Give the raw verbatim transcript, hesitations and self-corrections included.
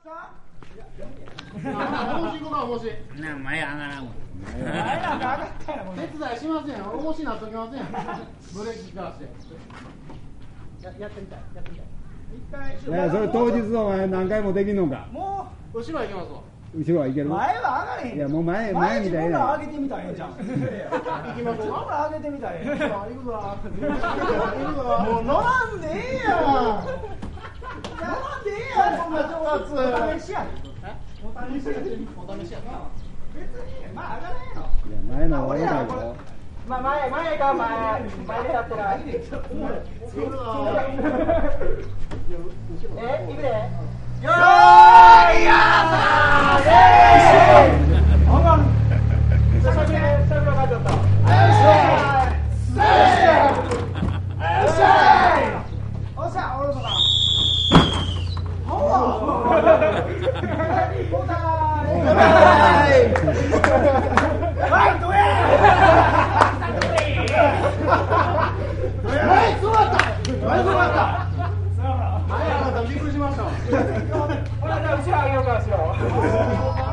重しいことは重しい。 な前上がらんもん。 前なんか上がったやん。手伝いしません。重しになっときません。ブレーキからして。ややってみたい。やってみたい。一回。 いやそれ当日お前何回もできんのか。 もう後ろは行きますわ。 後ろはいける。 前は上がれへん。 いやもう前前みたいな。 上げてみたらええじゃん。行きましょう。 上げてみたらええ。 行くぞ。もう乗らんでええやん。乗らんでええやんそんな正月。お試しや。お試しや。お試しや。別にまあ上がれんよ。 いや前の方がいいだろ。 まあ前前か前前でやったら。え行くで。よーいやーほんま久しぶりに久しぶりに帰っちゃったよっしゃおっしゃおるのかほんま交代はいどやはい、そうだったはい、そうだったはい、あなたびっくりしましたほらじゃあ後ろ上げようか後ろ